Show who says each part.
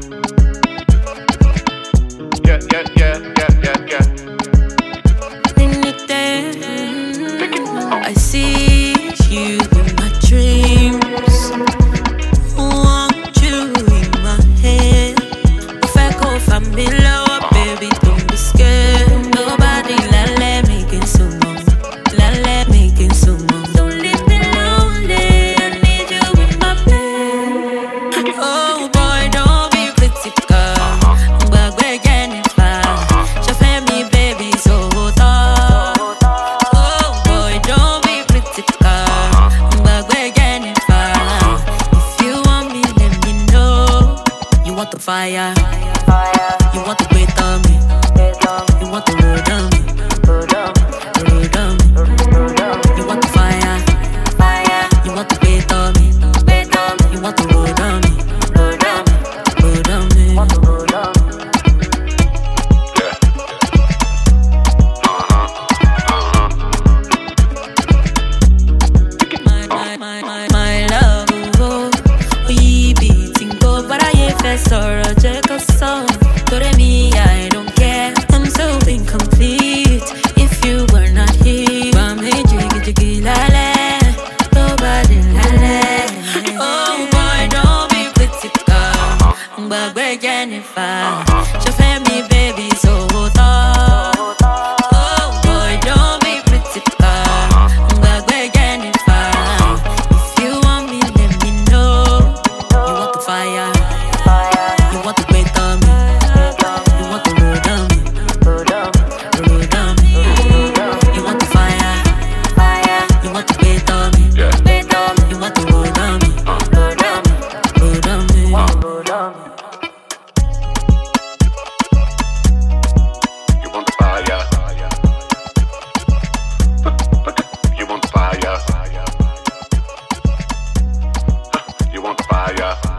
Speaker 1: Yeah, yeah, yeah, yeah, yeah, yeah.
Speaker 2: I see you in my dreams. Want you in my head. If I go familiar, baby, don't be scared. Nobody let me get so long. Let me get so long. Don't leave me lonely. I need you in my bed. Oh boy, don't be critical. But we're getting far. Just let me, baby, so tough. Oh boy, don't be critical. But we're getting far. If you want me, let me know. You want the fire. You want the weight on me. You want the road on me. Road on me. You want the fire. You want the weight on me. You want the road on me. Road on me. My love, oh, we beating go, but I ain't fast or a check a song. To me, I don't care. I'm so incomplete if you were not here. Jiggy, la la, nobody la la. Oh boy, don't be critical, but we're getting far. Just let me, baby, so tough. Oh boy, don't be critical, but we're getting far. If you want me, let me know. You want the fire, you want the weight on me, you want the road on me, road on me. You want the fire, you want the weight on me, you want the road on me, road on me.
Speaker 1: You want the fire. You want the fire. You want the fire.